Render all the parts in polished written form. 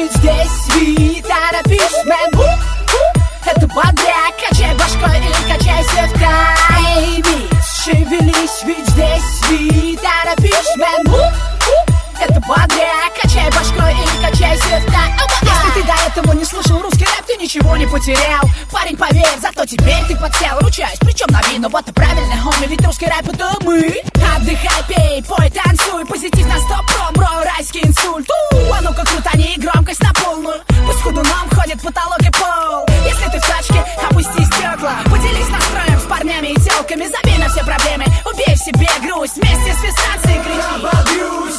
ведь здесь ви торопишь, мэн. Это бодряк, качай башкой и качайся в тайме. Шевелись, ведь здесь ви торопишь, мэн. Это бодряк, качай башкой и качайся в тайме. Если ты до этого не слышал русский рэп, ты ничего не потерял. Парень, поверь, зато теперь ты подсел. Ручаюсь, причем на вину, вот и правильно, хоми. Ведь русский рэп это мы. Отдыхай, пей, пой, танцуй. Позитив на 100 бро, райский инсульт. А ну-ка крутани громкость на полную. Пусть ходуном ходит потолок и пол. Если ты в тачке, опусти стекла. Поделись настроем с парнями и телками. Забей на все проблемы, убей в себе грусть. Вместе с фестацией кричи: я бодрюсь,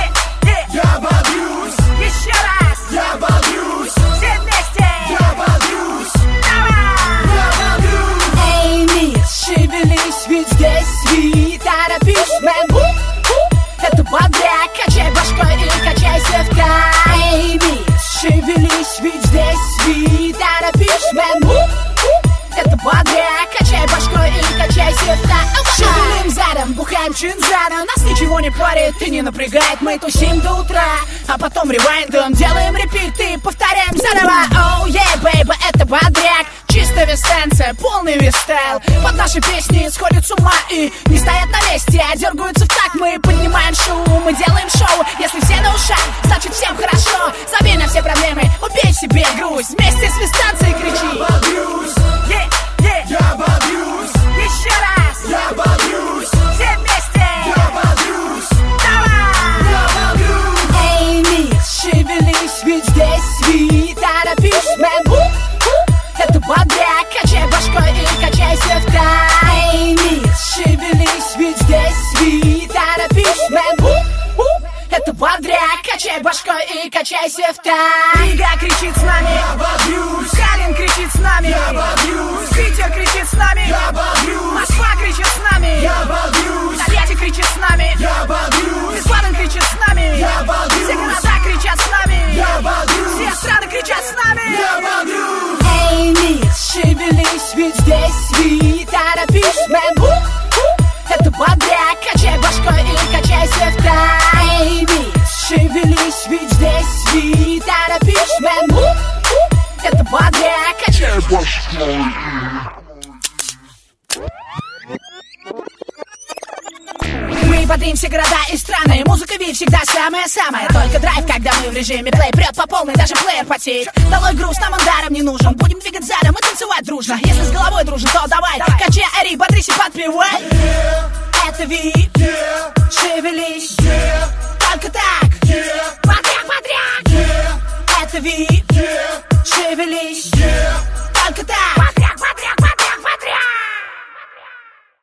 я бодрюсь, еще раз, я бодрюсь, все вместе, я бодрюсь, давай, я бодрюсь. Эй, мисс, шевелись, ведь здесь ви торопишь, мэн. Это бодряк, качай башкой и качайся в тайме. Шевелись, ведь здесь ви торопишь, мэн. Это бодряк, качай башкой и качайся в тайме. Шевелим задом, бухаем чинзадом. Нас ничего не парит и не напрягает. Мы тусим до утра, а потом ревайндом делаем репит и повторяем заново. Оу, yeah, бейба, это бодряк. Чисто вестанция, полный вестайл. Под наши песни сходят с ума и не стоят на месте, а дергаются в такт. Мы поднимаем шум, мы делаем шоу. Если все на ушах, значит всем хорошо. Забей на все проблемы, убей в себе грусть. Вместе с вестанцией кричи: Я бодрюсь, я бодрюсь, еще раз, я бодрюсь, все вместе, я бодрюсь, давай. я бодрюсь. Эй, мисс, шевелись, ведь здесь ви торопишь, мэн. Это бодряк, качай башкой и качайся в тайме. Шевелись, ведь здесь ви торопишь, мэн. Это бодряк, качай башкой и качайся в тайме. Рига кричит с нами, Я бодрюсь, Калин кричит с нами, я бодрюсь, Питер кричит с нами, я бодрюсь, Москва кричит с нами, я бодрюсь, Тольятти кричит с нами, я бодрюсь, Висбаден кричит с нами, я бодрюсь, все города кричат с нами, я бодрюсь, все страны кричат с нами. я бодрюсь. Эй, мисс, шевелись, ведь здесь ви торопишь, мэн. Это бодряк, качай башкой и качайся в тайме. Шевелись, ведь здесь ви торопишь, мэн. Это бодряк, качай башкой. Мы бодрим все города и страны. Музыка Ви всегда самая-самая. Только драйв, когда мы в режиме плей. Прет по полной, даже плеер потеет. Долой груз, нам он даром не нужен. Будем двигать задом и танцевать дружно. Если с головой дружен, то давай. Качай, ори, бодрись и подпевай. Это Ви, шевелись, только так. Бодряк, бодряк. Это Ви, шевелись, только так.